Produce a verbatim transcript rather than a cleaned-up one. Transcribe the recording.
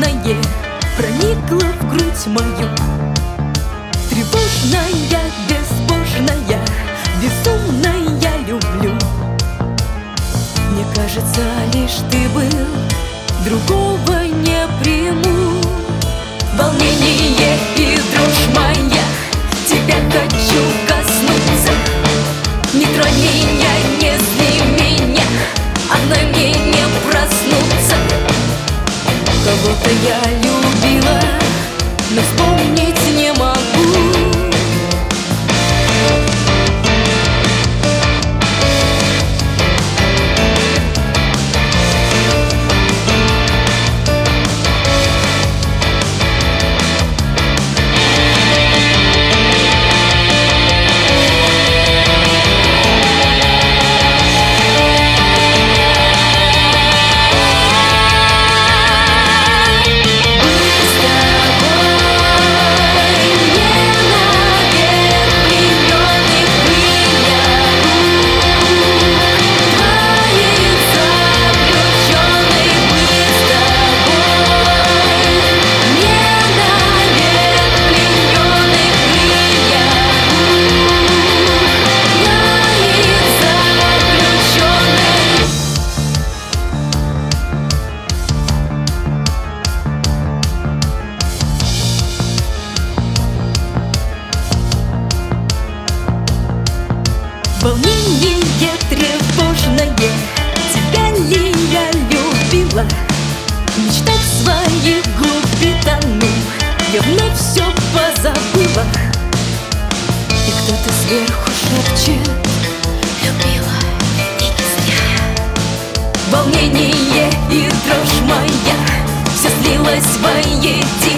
тревожное проникло в грудь мою. Тревожная, безбожная, безумная я люблю. Мне кажется, лишь ты был, другого не приму. Волнение и дрожь моя, тебя хочу коснуться. Не тронь меня, не зли меня, одной мне не проснуться. Кого-то я любила, но вспомнить не могу. Волнение тревожное, тебя ли я любила? В мечтах своих глубин тону, я вновь все позабыла. И кто-то сверху шепчет: любила и не зря. Волнение и дрожь моя, все слилось воедино.